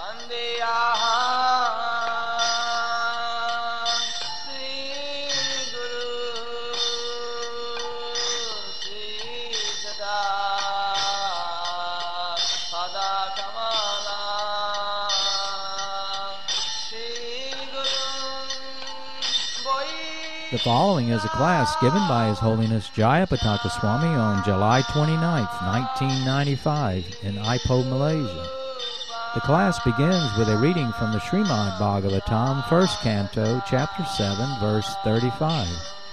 The following is a class given by His Holiness Jayapataka Swami on July 29th, 1995 in Ipoh, Malaysia. The class begins with a reading from the Srimad Bhagavatam, 1st Canto, Chapter 7, verse 35.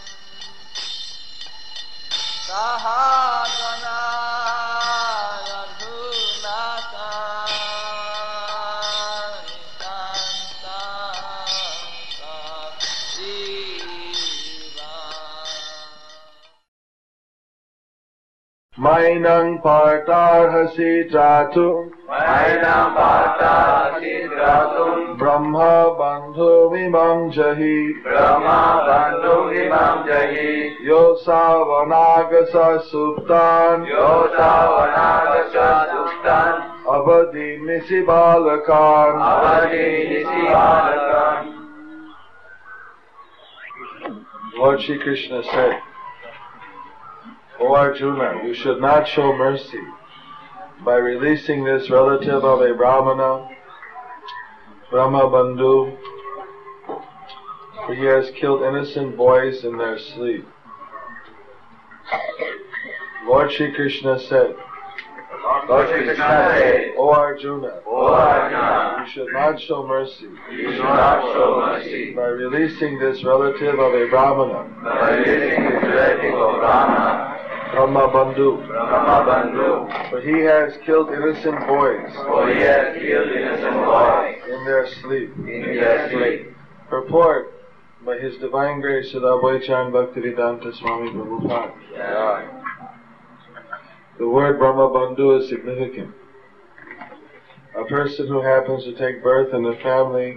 Mainang partarhasi tratum Brahma bandhu imam jahi Yo savanagasa suptan Avadi nisi balakan Lord Shri Krishna said, O Arjuna, you should not show mercy by releasing this relative of a Brahmana, Brahma Bandhu, for he has killed innocent boys in their sleep. Lord Shri Krishna said, O Arjuna, you should not show mercy by releasing this relative of a Brahmana, Brahma Bandhu, for he has killed innocent boys in their sleep. Purport by His Divine Grace Srila Abhayacharya Bhaktivedanta Swami Prabhupada. The word Brahma Bandhu is significant. A person who happens to take birth in the family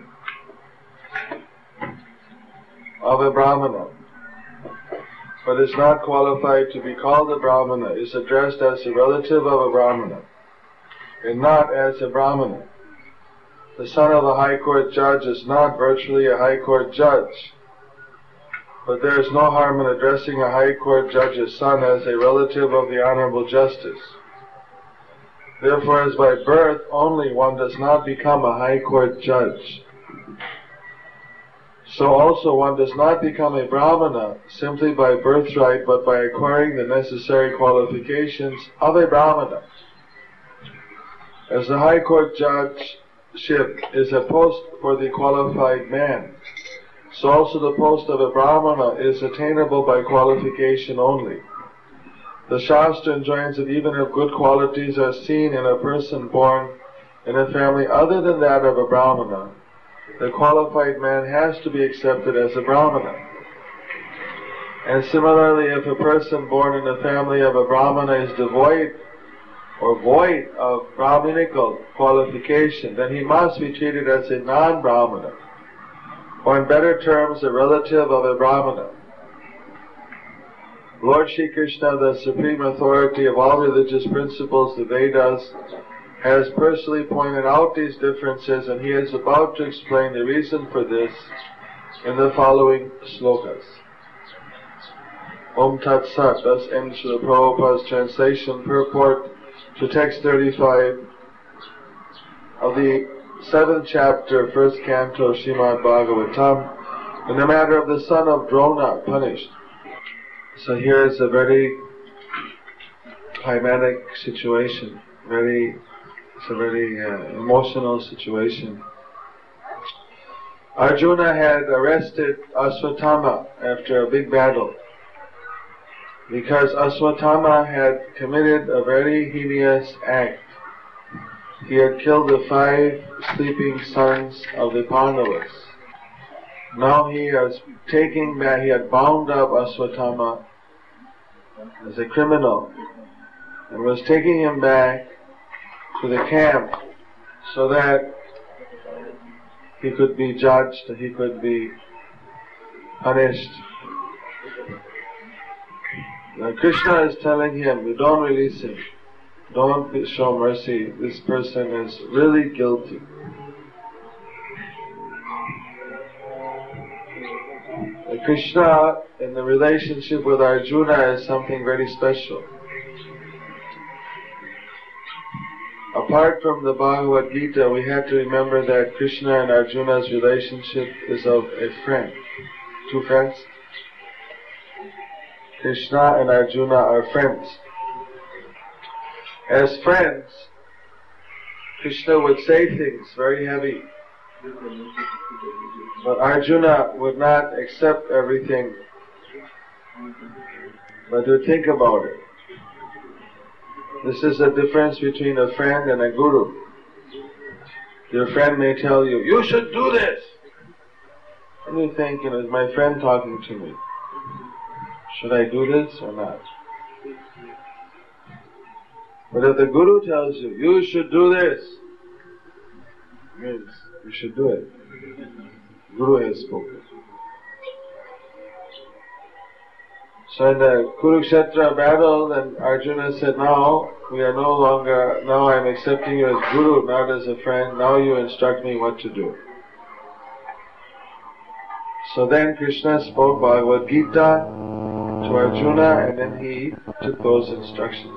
of a Brahmana, but is not qualified to be called a Brahmana, is addressed as a relative of a Brahmana, and not as a Brahmana. The son of a high court judge is not virtually a high court judge, but there is no harm in addressing a high court judge's son as a relative of the honorable justice. Therefore, as by birth only one does not become a high court judge, so also one does not become a Brahmana simply by birthright, but by acquiring the necessary qualifications of a Brahmana. As the high court judgeship is a post for the qualified man, so also the post of a Brahmana is attainable by qualification only. The Shastra enjoins that even if good qualities are seen in a person born in a family other than that of a Brahmana, the qualified man has to be accepted as a Brahmana. And similarly, if a person born in the family of a Brahmana is devoid or void of Brahminical qualification, then he must be treated as a non-Brahmana, or in better terms, a relative of a Brahmana. Lord Shri Krishna, the supreme authority of all religious principles, the Vedas, has personally pointed out these differences, and he is about to explain the reason for this in the following slokas. Om Tat Sat. Thus ends Srila Prabhupada's translation purport to text 35 of the 7th chapter, 1st canto, Srimad Bhagavatam, in the matter of the son of Drona punished. So here is a very climatic situation, it's a very emotional situation. Arjuna had arrested Aswatthama after a big battle, because Aswatthama had committed a very heinous act. He had killed the 5 sleeping sons of the Pandavas. Now he was taking back, he had bound up Aswatthama as a criminal and was taking him back to the camp so that he could be judged, he could be punished. Now Krishna is telling him, you don't release him, don't show mercy, this person is really guilty. Krishna in the relationship with Arjuna is something very special. Apart from the Bhagavad Gita, we have to remember that Krishna and Arjuna's relationship is of a friend. Two friends. Krishna and Arjuna are friends. As friends, Krishna would say things very heavy, but Arjuna would not accept everything, but would think about it. This is the difference between a friend and a guru. Your friend may tell you, you should do this. And you think, is my friend talking to me? Should I do this or not? But if the guru tells you, you should do this, it means you should do it. Guru has spoken. So in the Kurukshetra battle, then Arjuna said, now I'm accepting you as Guru, not as a friend. Now you instruct me what to do. So then Krishna spoke Bhagavad Gita to Arjuna, and then he took those instructions.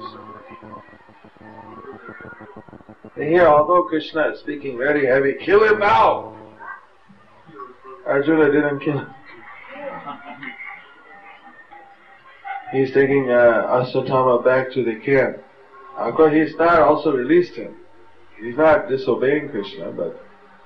And here, although Krishna is speaking very heavy, kill him now! Arjuna didn't kill him. He's taking Ashwatthama back to the camp. Of course, he's not also released him. He's not disobeying Krishna, but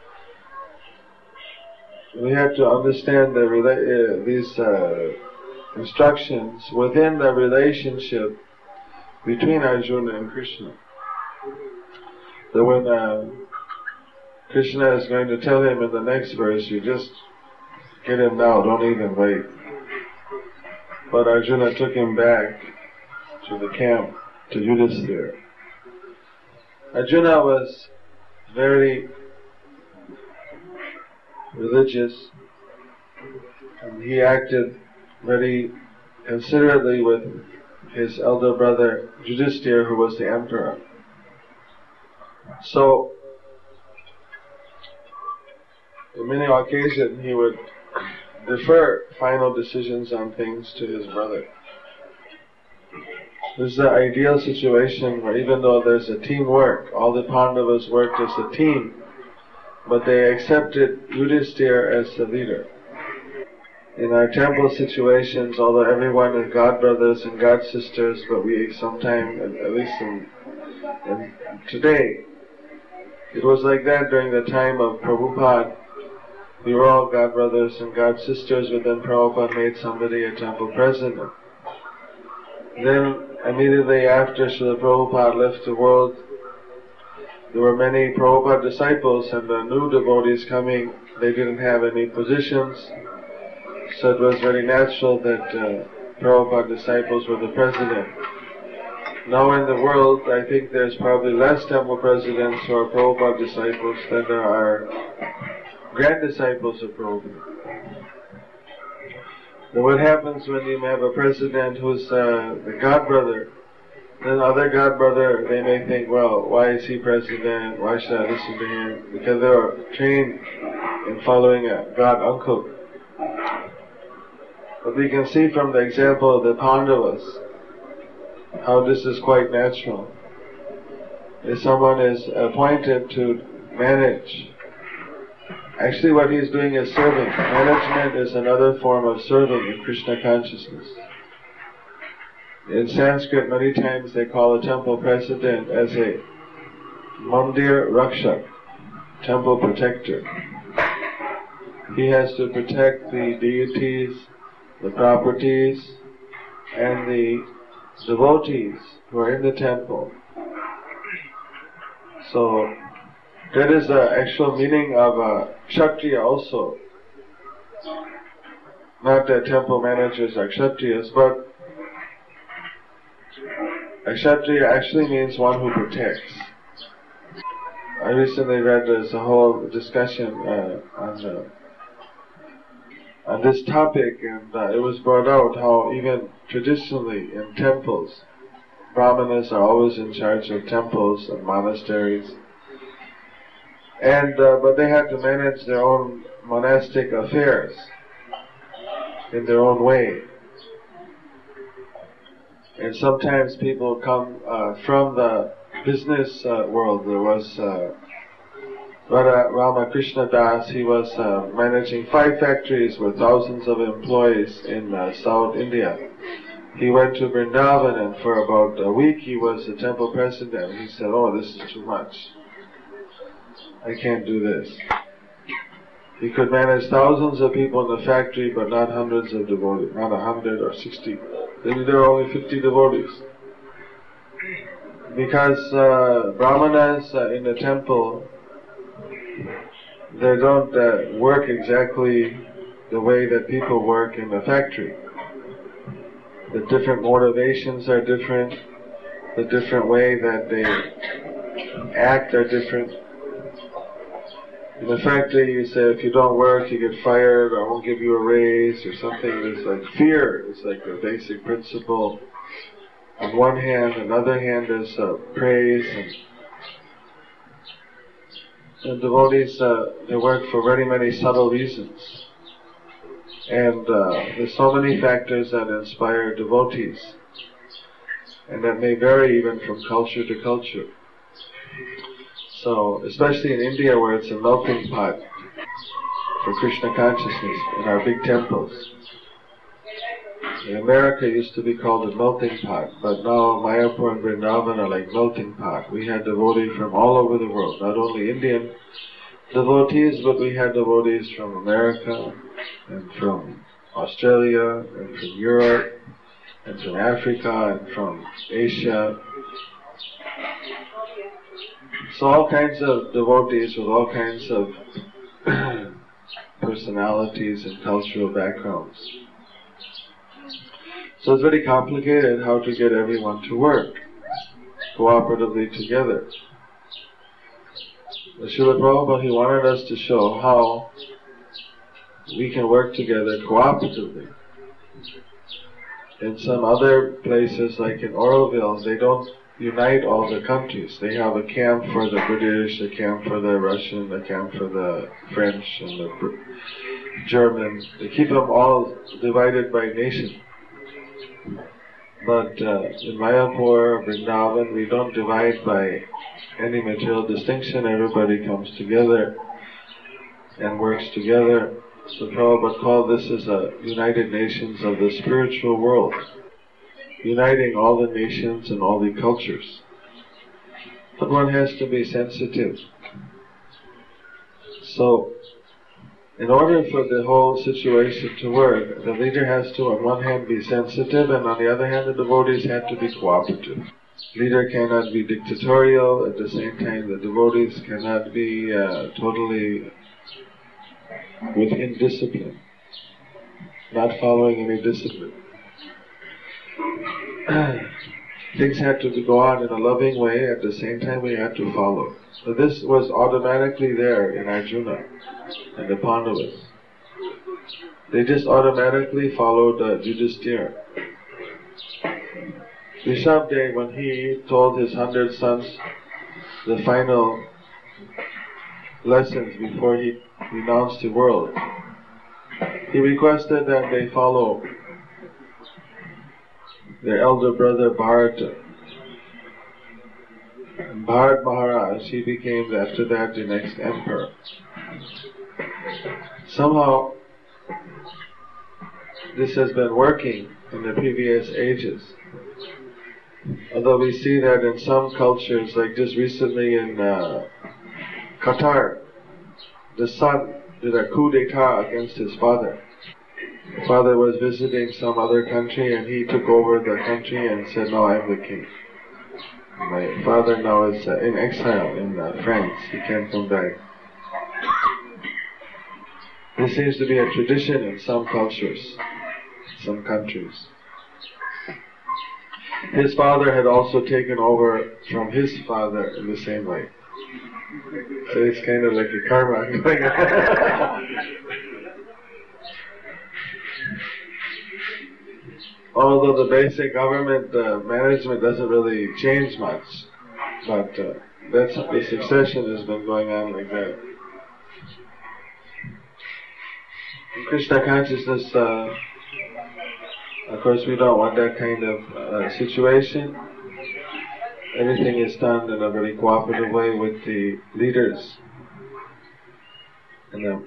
we have to understand these instructions within the relationship between Arjuna and Krishna. That when Krishna is going to tell him in the next verse, you just get him now, don't even wait. But Arjuna took him back to the camp, to Yudhisthira. Arjuna was very religious, and he acted very considerately with his elder brother Yudhisthira, who was the emperor. So, on many occasions he would defer final decisions on things to his brother. This is the ideal situation where even though there's a teamwork, all the Pandavas worked as a team, but they accepted Yudhisthira as the leader. In our temple situations, although everyone is God brothers and God sisters, but we sometimes, at least in today, it was like that during the time of Prabhupada. We were all God brothers and God sisters, but then Prabhupada made somebody a temple president. Then, immediately after Srila Prabhupada left the world, there were many Prabhupada disciples, and the new devotees coming, they didn't have any positions, so it was very natural that Prabhupada disciples were the president. Now in the world, I think there's probably less temple presidents who are Prabhupada disciples than there are grand disciples of Prabhupada. Then what happens when you have a president who's the God brother? Then other God brother, they may think, well, why is he president? Why should I listen to him? Because they are trained in following a God uncle. But we can see from the example of the Pandavas how this is quite natural. If someone is appointed to manage, actually what he is doing is serving. Management is another form of serving in Krishna consciousness. In Sanskrit, many times they call a temple president as a Mandir Rakshak, temple protector. He has to protect the deities, the properties, and the devotees who are in the temple. So, that is the actual meaning of a Kshatriya also. Not that temple managers are Kshatriyas, but a Kshatriya actually means one who protects. I recently read there's a whole discussion on this topic, and it was brought out how even traditionally in temples, Brahmanas are always in charge of temples and monasteries, and but they have to manage their own monastic affairs. in their own way. And sometimes people come from the business world. There was Ramakrishna Das. He was managing 5 factories with thousands of employees in South India. He went to Vrindavan, and for about a week he was the temple president. He said, "Oh, this is too much. I can't do this." He could manage thousands of people in the factory, but not hundreds of devotees, not 100 or 60. Maybe there were only 50 devotees. Because brahmanas in the temple, they don't work exactly the way that people work in the factory. The different motivations are different. The different way that they act are different. In the factory, you say if you don't work, you get fired, or I won't give you a raise, or something. It's like fear. It's like the basic principle. On one hand, on the other hand, there's praise, and devotees, they work for very many subtle reasons. And there's so many factors that inspire devotees, and that may vary even from culture to culture. So, especially in India, where it's a melting pot for Krishna consciousness in our big temples. In America, it used to be called a melting pot, but now Mayapur and Vrindavan are like melting pot. We had devotees from all over the world, not only Indian devotees, but we had devotees from America, and from Australia, and from Europe, and from Africa, and from Asia. So all kinds of devotees with all kinds of personalities and cultural backgrounds. So it's very complicated how to get everyone to work cooperatively together. Srila Prabhupada, he wanted us to show how we can work together cooperatively. In some other places, like in Oroville, they don't unite all the countries. They have a camp for the British, a camp for the Russian, a camp for the French and the German. They keep them all divided by nation. But in Mayapur, Vrindavan, we don't divide by any material distinction. Everybody comes together and works together. So Prabhupada called this as a United Nations of the spiritual world, uniting all the nations and all the cultures. But one has to be sensitive. So, in order for the whole situation to work, the leader has to, on one hand, be sensitive, and on the other hand, the devotees have to be cooperative. Leader cannot be dictatorial. At the same time, the devotees cannot be totally with indiscipline, not following any discipline. Things have to go on in a loving way. At the same time, we have to follow. So this was automatically there in Arjuna and the Pandavas. They just automatically followed Yudhishthira. Rishabdev, when he told his 100 sons the final lessons before he renounced the world, he requested that they follow their elder brother Bharata. And Bharat Maharaj, he became after that the next emperor. Somehow this has been working in the previous ages. Although we see that in some cultures, like just recently in Qatar, the son did a coup d'etat against his father. The father was visiting some other country and he took over the country and said, "No, I'm the king. My father now is in exile in France. He can't come back." This seems to be a tradition in some cultures, some countries. His father had also taken over from his father in the same way. So it's kind of like a karma going on. Although the basic government management doesn't really change much, but that's the succession has been going on like that. In Krishna consciousness, Of course, we don't want that kind of situation. Everything is done in a very cooperative way with the leaders. And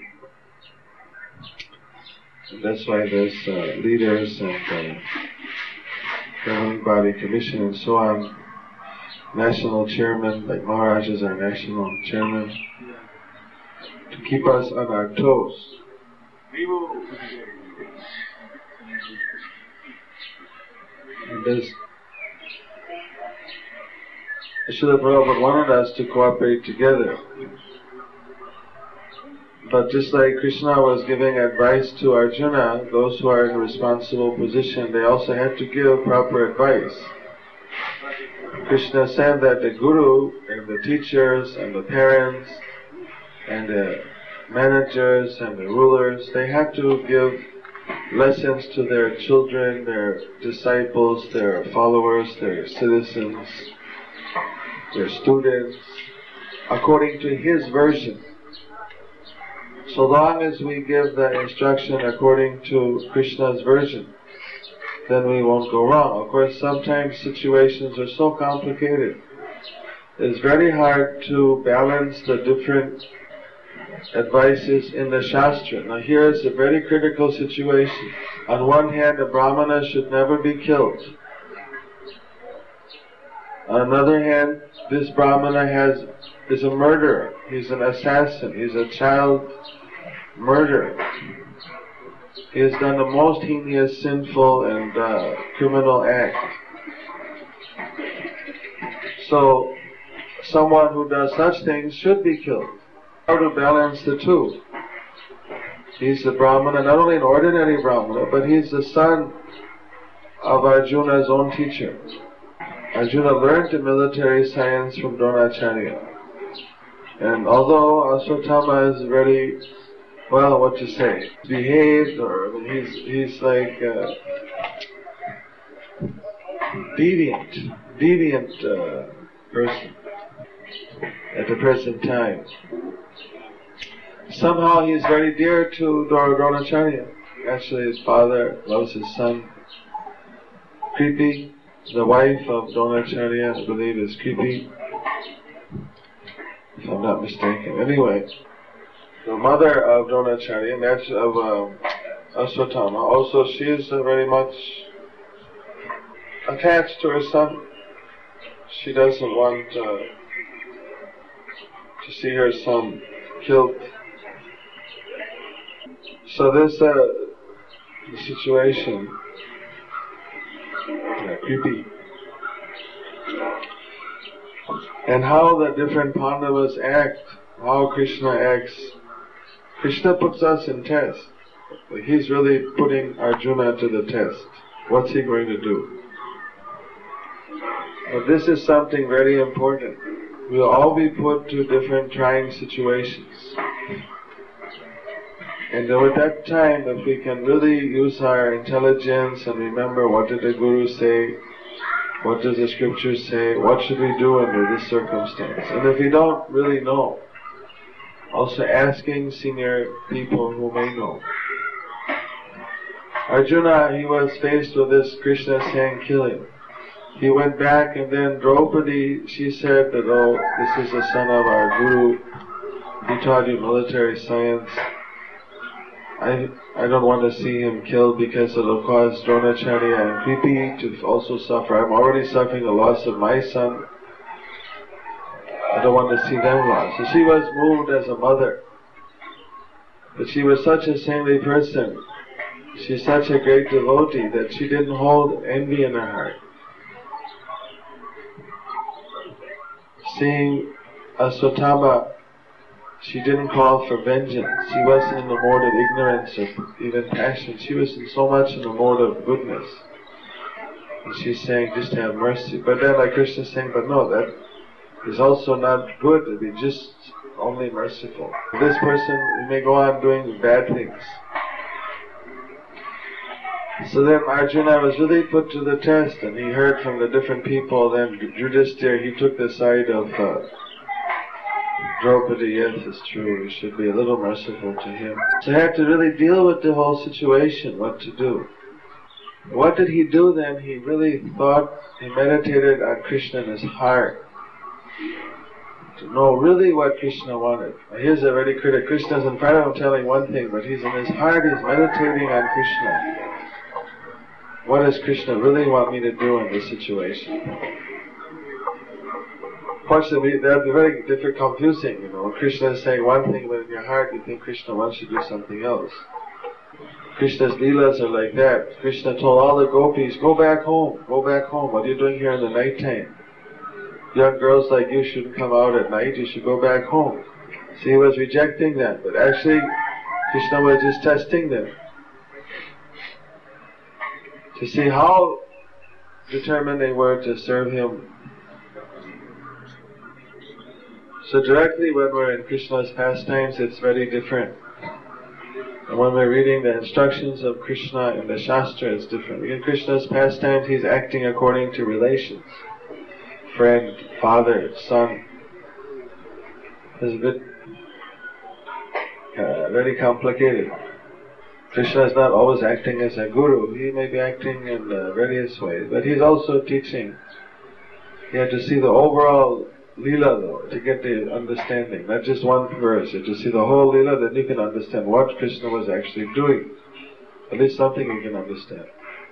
that's why there's leaders and governing body commission and so on. National chairman, like Maharaj is our national chairman, to keep us on our toes. And there's Srila Prabhupada wanted us to cooperate together. But just like Krishna was giving advice to Arjuna, those who are in a responsible position, they also had to give proper advice. Krishna said that the guru and the teachers and the parents and the managers and the rulers, they have to give lessons to their children, their disciples, their followers, their citizens, their students, according to his version. So long as we give the instruction according to Krishna's version, then we won't go wrong. Of course, sometimes situations are so complicated. It's very hard to balance the different advices in the Shastra. Now here is a very critical situation. On one hand, a Brahmana should never be killed. On another hand, this Brahmana is a murderer. He's an assassin. He's a child murderer. He has done the most heinous, sinful and criminal act. So, someone who does such things should be killed. How to balance the two? He's the Brahmana, not only an ordinary Brahmana, but he's the son of Arjuna's own teacher. Arjuna learned the military science from Dronacharya. And although Ashwatthama is very, well, what to say, behaved, or he's like deviant person at the present time. Somehow he's very dear to Dronacharya. Actually, his father loves his son. Kripi, the wife of Dronacharya, I believe, is Kripi, if I'm not mistaken. Anyway, the mother of Dronacharya, that's of Ashwatthama, also she is very much attached to her son. She doesn't want to see her son killed. So this the situation, creepy. And how the different Pandavas act, how Krishna acts. Krishna puts us in test. He's really putting Arjuna to the test. What's he going to do? But this is something very important. We'll all be put to different trying situations. And at that time, if we can really use our intelligence and remember what did the Guru say, what does the scripture say, what should we do under this circumstance? And if we don't really know, also asking senior people who may know. Arjuna, he was faced with this Krishna saying, kill him. He went back, and then Draupadi, she said that, oh, this is the son of our Guru, he taught you military science. I don't want to see him killed because it'll cause Dronacharya and Kripi to also suffer. I'm already suffering the loss of my son. I don't want to see them lost. So she was moved as a mother. But she was such a saintly person. She's such a great devotee that she didn't hold envy in her heart. Seeing Ashwatthama, she didn't call for vengeance. She wasn't in the mode of ignorance or even passion. She was so much in the mode of goodness. And she's saying, just have mercy. But then like Krishna is saying, but no, that is also not good to be just only merciful. This person, he may go on doing bad things. So then Arjuna was really put to the test, and he heard from the different people. Then Yudhishthira, he took the side of Draupadi. Yes, it's true, we should be a little merciful to him. So he had to really deal with the whole situation, what to do. What did he do then? He really thought, he meditated on Krishna in his heart. To know really what Krishna wanted. Now here's a very critic. Krishna's in front of him telling one thing, but he's in his heart, he's meditating on Krishna. What does Krishna really want me to do in this situation? Fortunately, they're very different, confusing, you know. Krishna is saying one thing, but in your heart you think Krishna wants you to do something else. Krishna's leelas are like that. Krishna told all the gopis, go back home, go back home. What are you doing here in the night time? Young girls like you shouldn't come out at night, you should go back home. So he was rejecting them, but actually Krishna was just testing them to see how determined they were to serve him. So directly when we're in Krishna's pastimes, it's very different. And when we're reading the instructions of Krishna in the Shastra, it's different. In Krishna's pastimes, he's acting according to relations. Friend, father, son. It's a bit very complicated. Krishna is not always acting as a guru. He may be acting in various ways, but he's also teaching. You have to see the overall Leela though, to get the understanding, not just one verse. You have to see the whole Leela, then you can understand what Krishna was actually doing. At least something you can understand.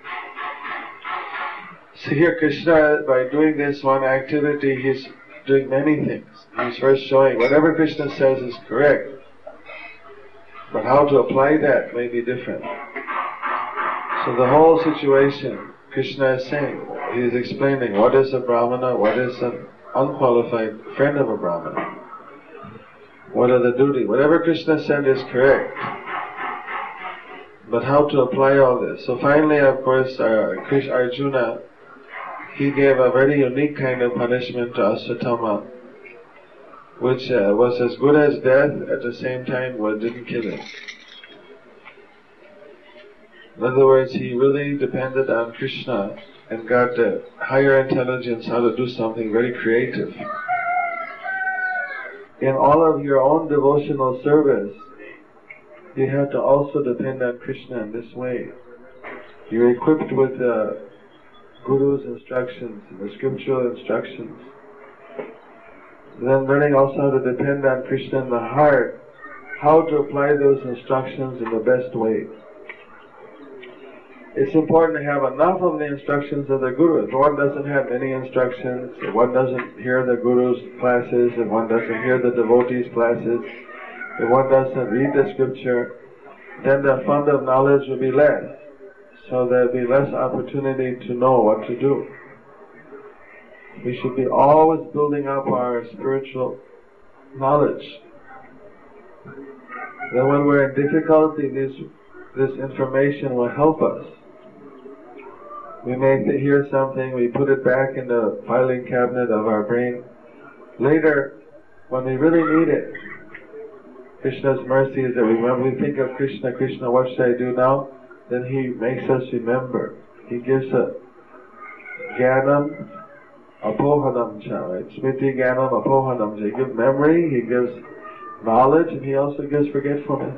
So here Krishna, by doing this one activity, he's doing many things. He's first showing whatever Krishna says is correct, but how to apply that may be different. So the whole situation, Krishna is saying, he is explaining what is a Brahmana, what is an unqualified friend of a Brahmana. What are the duty? Whatever Krishna said is correct. But how to apply all this? So finally, of course, Arjuna, he gave a very unique kind of punishment to Asvatthama, which was as good as death, at the same time didn't kill him. In other words, he really depended on Krishna and got the higher intelligence how to do something very creative. In all of your own devotional service, you have to also depend on Krishna in this way. You're equipped with the Guru's instructions, the scriptural instructions. Then learning also how to depend on Krishna in the heart, how to apply those instructions in the best way. It's important to have enough of the instructions of the Guru. If one doesn't have any instructions, if one doesn't hear the Guru's classes, if one doesn't hear the devotees' classes, if one doesn't read the scripture, then the fund of knowledge will be less. So there will be less opportunity to know what to do. We should be always building up our spiritual knowledge. Then when we're in difficulty, this information will help us. We may hear something, we put it back in the filing cabinet of our brain. Later, when we really need it, Krishna's mercy is that when we think of Krishna, Krishna, what should I do now? Then he makes us remember. He gives a jnanam apohanam cha, right? Smriti jnanam apohanam cha. He gives memory, he gives knowledge, and he also gives forgetfulness.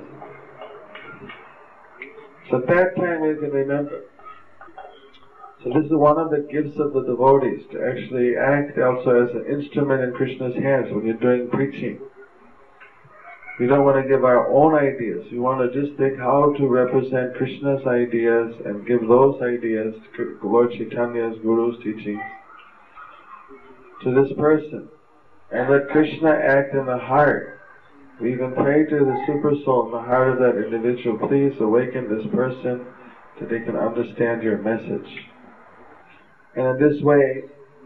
So at that time we can remember. So this is one of the gifts of the devotees, to actually act also as an instrument in Krishna's hands when you're doing preaching. We don't want to give our own ideas. We want to just think how to represent Krishna's ideas and give those ideas to Lord Chaitanya's Guru's teachings to this person. And let Krishna act in the heart. We even pray to the Super Soul in the heart of that individual, please awaken this person so they can understand your message. And in this way,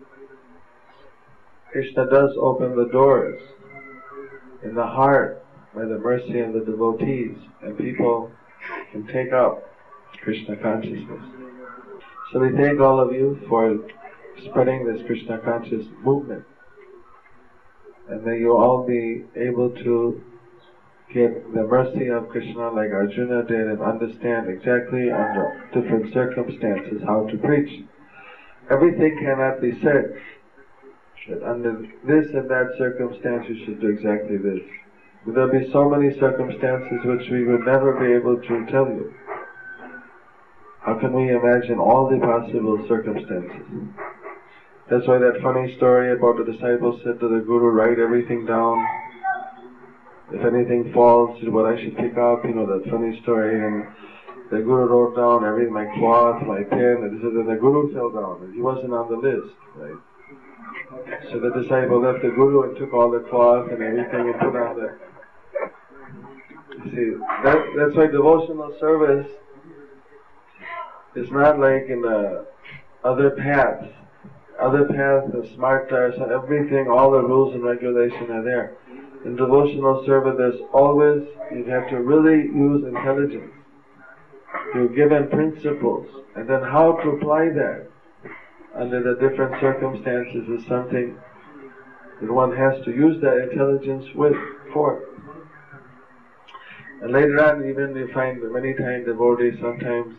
Krishna does open the doors in the heart by the mercy of the devotees, and people can take up Krishna consciousness. So we thank all of you for spreading this Krishna conscious movement. And may you all be able to get the mercy of Krishna like Arjuna did and understand exactly under different circumstances how to preach. Everything cannot be said, that under this and that circumstance you should do exactly this. But there will be so many circumstances which we would never be able to tell you How can we imagine all the possible circumstances? That's why that funny story about the disciples said to the Guru, write everything down. If anything falls, what I should pick up, that funny story. And the Guru wrote down everything, my cloth, my pen, and the Guru fell down, and he wasn't on the list, right? So the disciple left the Guru and took all the cloth and everything and put on the... See, that's why devotional service is not like in other paths. Other paths, the smartas, everything, all the rules and regulations are there. In devotional service, there's always, you have to really use intelligence. You're given principles, and then how to apply that under the different circumstances is something that one has to use that intelligence for. And later on, even you find many times devotees, sometimes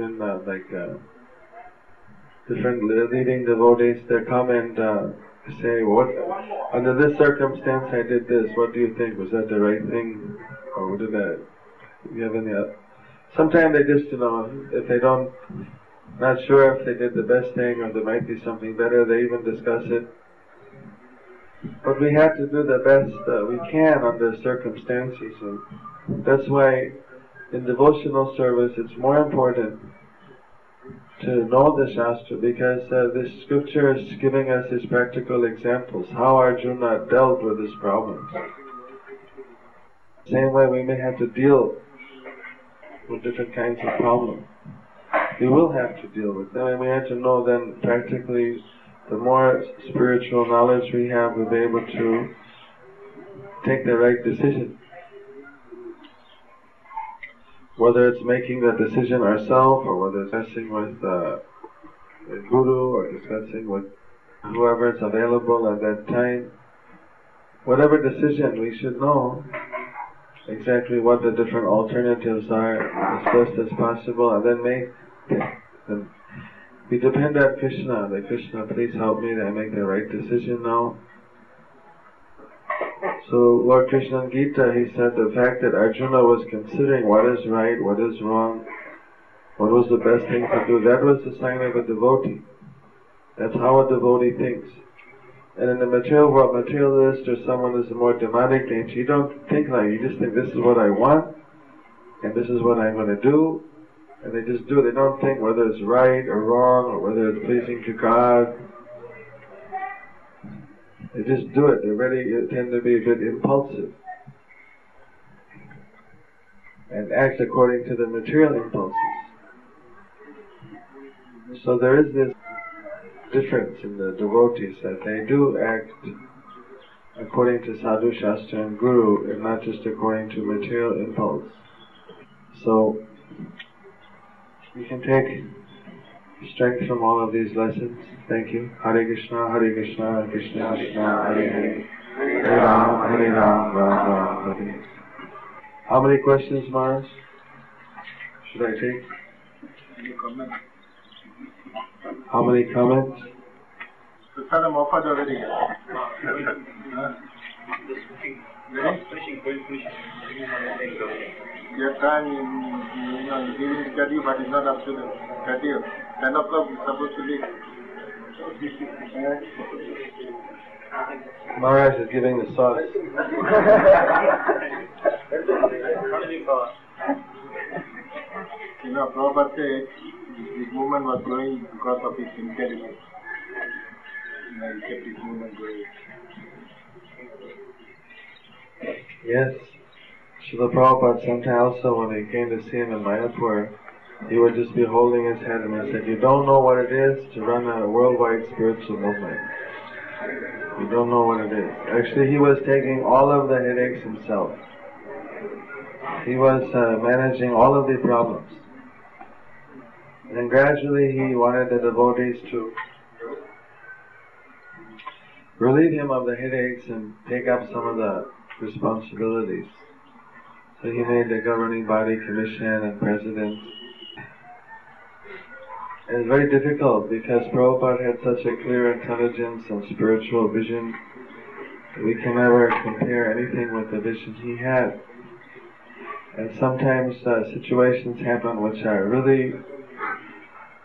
different leading devotees, they come and say, "What under this circumstance I did this. What do you think? Was that the right thing, or did that? Do you have any?" Sometimes they just, if they don't, not sure if they did the best thing or there might be something better, they even discuss it. But we have to do the best we can under circumstances, and that's why in devotional service it's more important to know the Shastra, because this scripture is giving us these practical examples, how Arjuna dealt with his problems. Same way we may have to deal with different kinds of problems. We will have to deal with them, and we have to know then practically the more spiritual knowledge we have, we'll be able to take the right decision. Whether it's making the decision ourselves, or whether it's discussing with the Guru, or discussing with whoever is available at that time, whatever decision, we should know exactly what the different alternatives are as best as possible, and then we depend on Krishna. That Krishna, please help me that I make the right decision now. So Lord Krishna in Gita, he said the fact that Arjuna was considering what is right, what is wrong, what was the best thing to do, that was the sign of a devotee. That's how a devotee thinks. And in the material world, materialist or someone who's a more demonic nature, you don't think like, you just think this is what I want, and this is what I'm going to do, and they just do it. They don't think whether it's right or wrong, or whether it's pleasing to God. They just do it. They tend to be a bit impulsive and act according to the material impulses. So there is this difference in the devotees, that they do act according to Sadhu, Shastra and Guru, and not just according to material impulse. So we can take strength from all of these lessons. Thank you. Hare Krishna, Krishna Krishna, Hare Hare, Hare Ram, Ram Ram, Hare Hare. How many questions, Maharaj, should I take? How many comments? Sir, I'm offered already. Your time in giving schedule, but it's not up to the schedule. 10 o'clock is supposed to leave. Maharaj is giving the sauce. Prabhupada said this movement was growing because of his intelligence. He kept his movement going. Yes. Srila Prabhupada sometimes also, when they came to see him in Mayapur, he would just be holding his head and he said, "You don't know what it is to run a worldwide spiritual movement. You don't know what it is." Actually, he was taking all of the headaches himself. He was managing all of the problems. And gradually he wanted the devotees to relieve him of the headaches and take up some of the responsibilities. So he made the governing body commission and president. And it's very difficult because Prabhupada had such a clear intelligence and spiritual vision that we can never compare anything with the vision he had. And sometimes situations happen which are really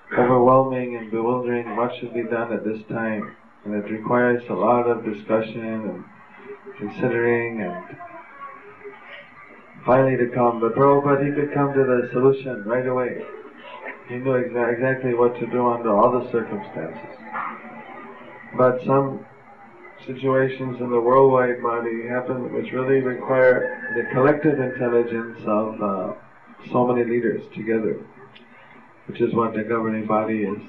overwhelming and bewildering. What should be done at this time? And it requires a lot of discussion and considering and finally to come. But Prabhupada, he could come to the solution right away. He knew exactly what to do under all the circumstances. But some situations in the worldwide body happen which really require the collective intelligence of so many leaders together, which is what the governing body is.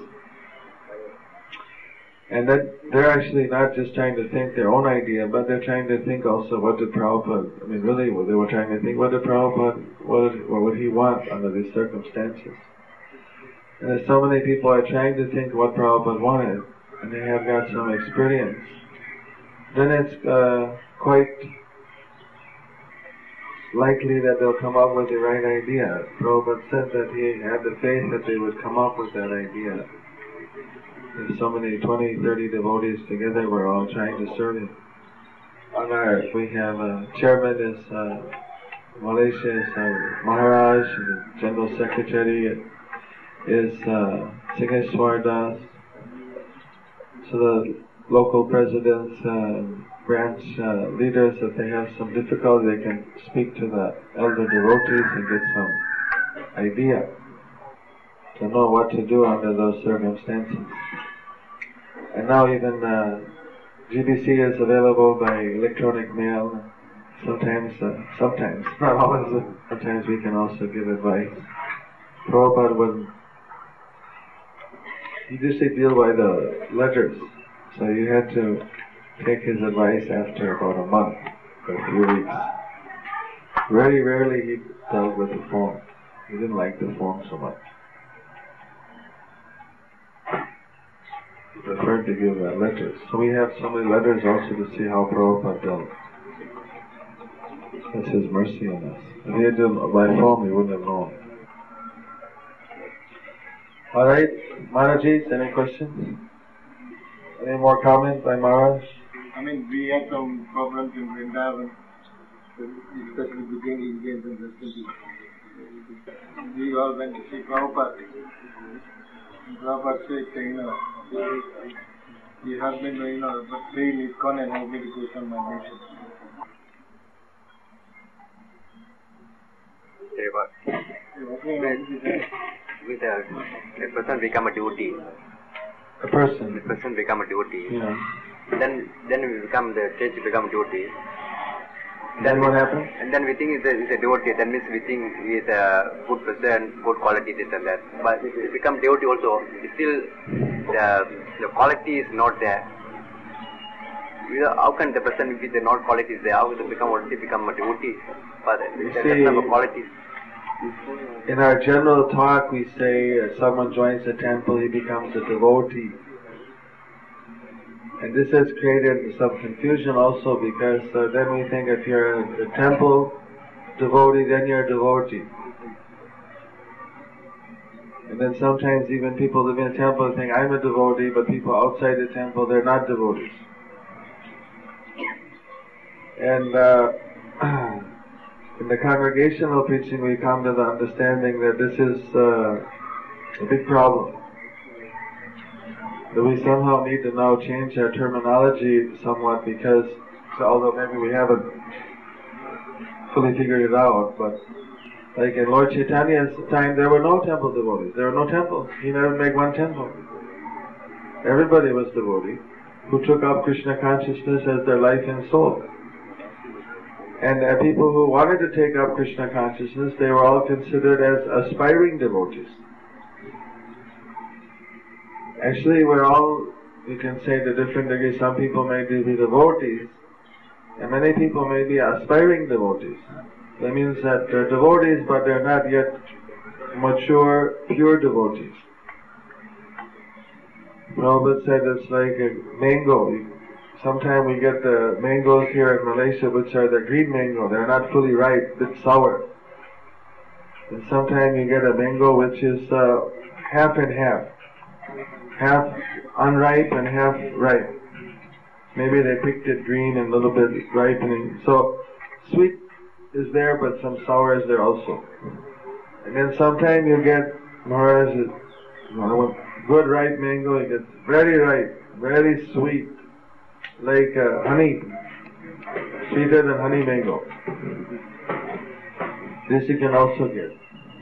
And that they're actually not just trying to think their own idea, but they're trying to think also what did Prabhupada, really they were trying to think what did Prabhupada, what would he want under these circumstances. And as so many people are trying to think what Prabhupada wanted, and they have got some experience, then it's quite likely that they'll come up with the right idea. Prabhupada said that he had the faith that they would come up with that idea. There's so many 20, 30 devotees together, we're all trying to serve him. We have chairman is Malaysia is Maharaj, and the General Secretary is Singheswar Das. So the local presidents, branch leaders, if they have some difficulty, they can speak to the elder devotees and get some idea to know what to do under those circumstances. And now even GBC is available by electronic mail. Sometimes, not always, sometimes we can also give advice. Prabhupada he usually deal by the letters, so you had to take his advice after about a month or a few weeks. Very rarely he dealt with the form. He didn't like the form so much. He preferred to give letters. So we have so many letters also to see how Prabhupada dealt. That's his mercy on us. If he had done by form, we wouldn't have known. Alright, Maharaji, any questions? Any more comments by Maharaj? We had some problems in Vrindavan, especially between Indians and Western people. We all went to see Prabhupada. Prabhupada said, your husband, but pain is gone and help me to go some my mission. With a person become a devotee. A person? The person become a devotee. Yeah. Then we become the church become a devotee. Then what happens? And then we think he's a devotee. That means we think he is a good person, good quality, this and that. But if we become devotee also, still the quality is not there. How can the person with the not quality is there? How can become a devotee? But there's not a quality. In our general talk, we say if someone joins a temple, he becomes a devotee. And this has created some confusion also, because then we think if you're a temple devotee, then you're a devotee. And then sometimes even people live in a temple think, I'm a devotee, but people outside the temple, they're not devotees. And in the congregational preaching, we come to the understanding that this is a big problem. That we somehow need to now change our terminology somewhat, because, although maybe we haven't fully figured it out, but like in Lord Chaitanya's time, there were no temple devotees. There were no temples. He never made one temple. Everybody was devotee who took up Krishna consciousness as their life and soul. And people who wanted to take up Krishna consciousness, they were all considered as aspiring devotees. Actually, we're all, you can say to different degrees, some people may be devotees, and many people may be aspiring devotees. That means that they're devotees, but they're not yet mature, pure devotees. Prabhupada said it's like a mango. Sometimes we get the mangoes here in Malaysia, which are the green mango. They're not fully ripe, a bit sour. And sometimes you get a mango which is half and half. Half unripe and half ripe. Maybe they picked it green and a little bit ripening. So sweet is there, but some sour is there also. And then sometimes you get, Maharaj, Good ripe mango, it gets very ripe, very sweet, like honey, sweeter than honey mango. This you can also get.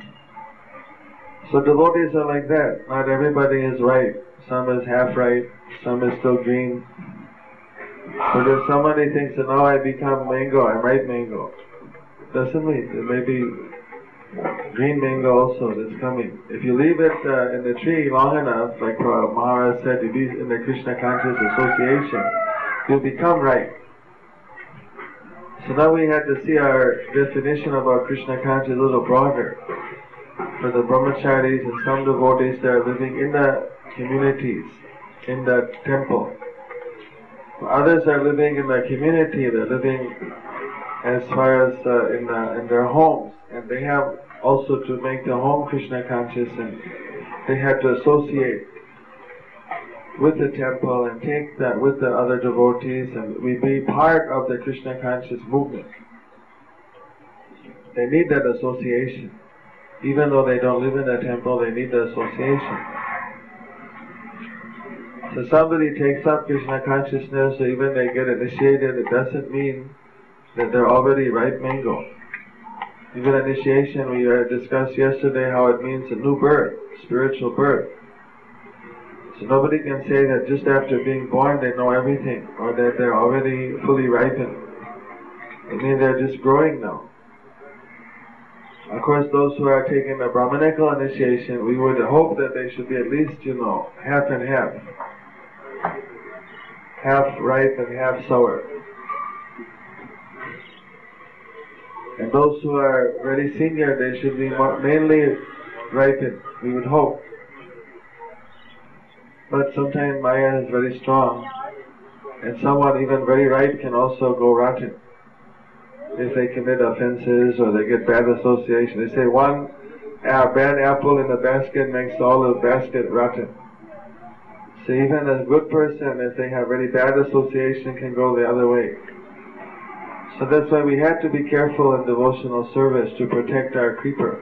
So devotees are like that. Not everybody is ripe. Some is half ripe, some is still green. But if somebody thinks that now I become mango, I'm ripe mango, doesn't mean it may be green mango also that's coming. If you leave it in the tree long enough, like Maharaj said, to be in the Krishna conscious association, you'll become ripe. So now we had to see our definition of our Krishna conscious a little broader. For the brahmacharis and some devotees that are living in the communities, in the temple. Others are living in the community, they're living as far as in their homes, and they have also to make the home Krishna conscious, and they have to associate with the temple and take that with the other devotees, and we be part of the Krishna conscious movement. They need that association. Even though they don't live in the temple, they need the association. So somebody takes up Krishna consciousness, or even they get initiated, it doesn't mean that they're already ripe mango. Even initiation, we discussed yesterday how it means a new birth, spiritual birth. So nobody can say that just after being born they know everything, or that they're already fully ripened. I mean, they're just growing now. Of course, those who are taking the Brahmanical initiation, we would hope that they should be at least, half and half. Half ripe and half sour. And those who are very senior, they should be mainly ripened, we would hope. But sometimes Maya is very strong, and someone even very ripe can also go rotten. If they commit offenses or they get bad association. They say one bad apple in the basket makes all the basket rotten. So even a good person, if they have very bad association, can go the other way. So that's why we have to be careful in devotional service to protect our creeper.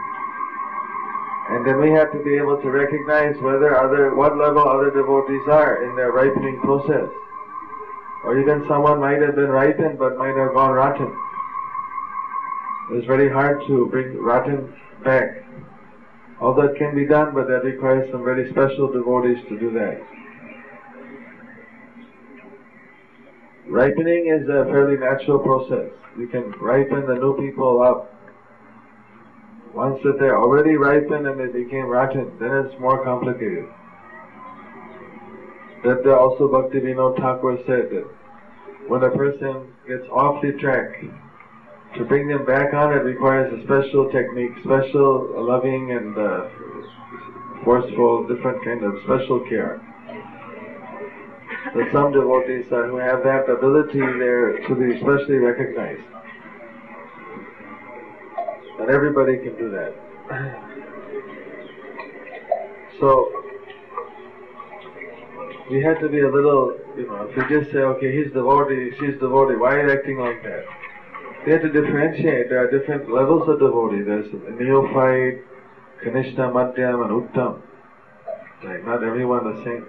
And then we have to be able to recognize what level other devotees are in their ripening process. Or even someone might have been ripened but might have gone rotten. It's very hard to bring rotten back. Although it can be done, but that requires some very special devotees to do that. Ripening is a fairly natural process. You can ripen the new people up. Once that they're already ripened and they became rotten, then it's more complicated. That also Bhaktivinoda Thakur said that when a person gets off the track, to bring them back on it requires a special technique, special loving and forceful, different kind of special care. But some devotees who have that ability, they're to be especially recognized. Not everybody can do that. So, we have to be a little, if we just say, okay, he's devotee, she's devotee, why are you acting like that? We have to differentiate. There are different levels of devotee. There's neophyte, kanishta, madhyam, and uttam. Right? Not everyone the same.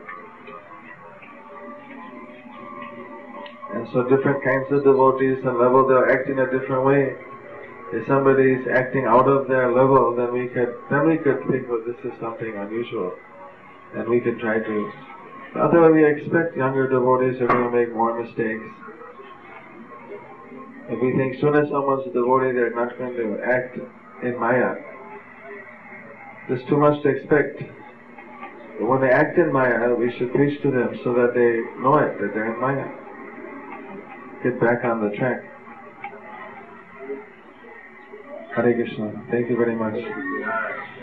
And so different kinds of devotees and level, they'll act in a different way. If somebody is acting out of their level, then we could think, well, this is something unusual. And we could try to. Otherwise, we expect younger devotees are going to make more mistakes. If we think soon as someone's a devotee, they're not going to act in Maya, there's too much to expect. But when they act in Maya, we should preach to them so that they know it, that they're in Maya. Get back on the track. Hare Krishna. Thank you very much.